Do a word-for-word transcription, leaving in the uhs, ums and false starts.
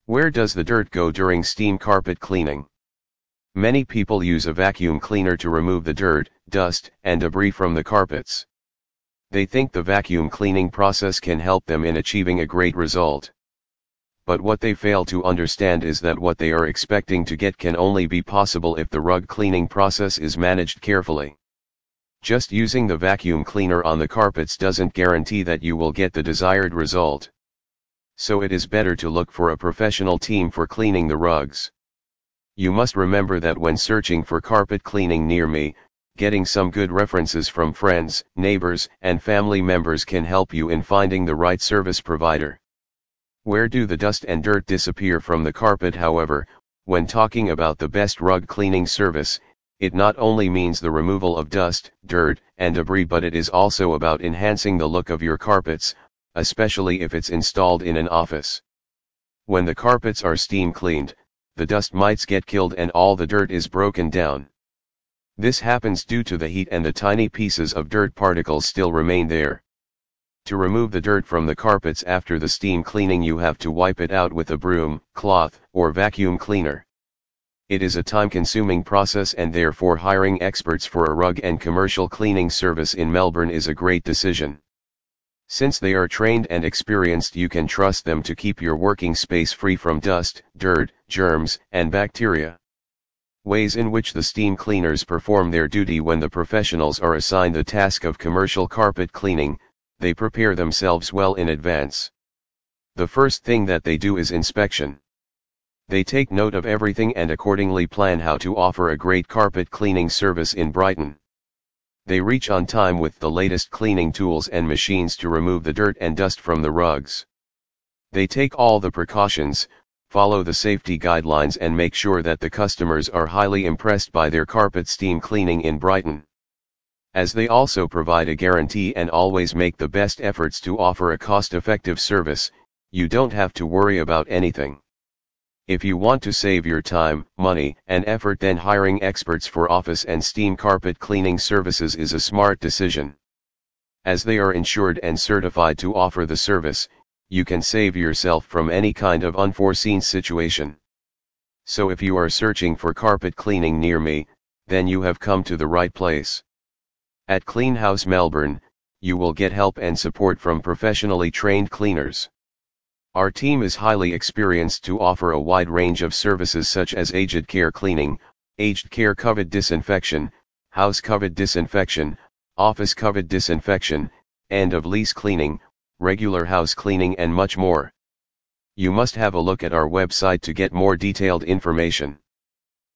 Where does the dirt go during steam carpet cleaning? Many people use a vacuum cleaner to remove the dirt, dust, and debris from the carpets. They think the vacuum cleaning process can help them in achieving a great result. But what they fail to understand is that what they are expecting to get can only be possible if the rug cleaning process is managed carefully. Just using the vacuum cleaner on the carpets doesn't guarantee that you will get the desired result. So it is better to look for a professional team for cleaning the rugs. You must remember that when searching for carpet cleaning near me, getting some good references from friends, neighbors, and family members can help you in finding the right service provider. Where do the dust and dirt disappear from the carpet? However, when talking about the best rug cleaning service, it not only means the removal of dust, dirt, and debris, but it is also about enhancing the look of your carpets, especially if it's installed in an office. When the carpets are steam cleaned, the dust mites get killed and all the dirt is broken down. This happens due to the heat and the tiny pieces of dirt particles still remain there. To remove the dirt from the carpets after the steam cleaning, you have to wipe it out with a broom, cloth, or vacuum cleaner. It is a time-consuming process, and therefore hiring experts for a rug and commercial cleaning service in Melbourne is a great decision. Since they are trained and experienced, you can trust them to keep your working space free from dust, dirt, germs, and bacteria. Ways in which the steam cleaners perform their duty: when the professionals are assigned the task of commercial carpet cleaning, they prepare themselves well in advance. The first thing that they do is inspection. They take note of everything and accordingly plan how to offer a great carpet cleaning service in Brighton. They reach on time with the latest cleaning tools and machines to remove the dirt and dust from the rugs. They take all the precautions, follow the safety guidelines, and make sure that the customers are highly impressed by their carpet steam cleaning in Brighton. As they also provide a guarantee and always make the best efforts to offer a cost-effective service, you don't have to worry about anything. If you want to save your time, money, and effort, then hiring experts for office and steam carpet cleaning services is a smart decision. As they are insured and certified to offer the service, you can save yourself from any kind of unforeseen situation. So if you are searching for carpet cleaning near me, then you have come to the right place. At Clean House Melbourne, you will get help and support from professionally trained cleaners. Our team is highly experienced to offer a wide range of services such as aged care cleaning, aged care COVID disinfection, house COVID disinfection, office COVID disinfection, end of lease cleaning, regular house cleaning, and much more. You must have a look at our website to get more detailed information.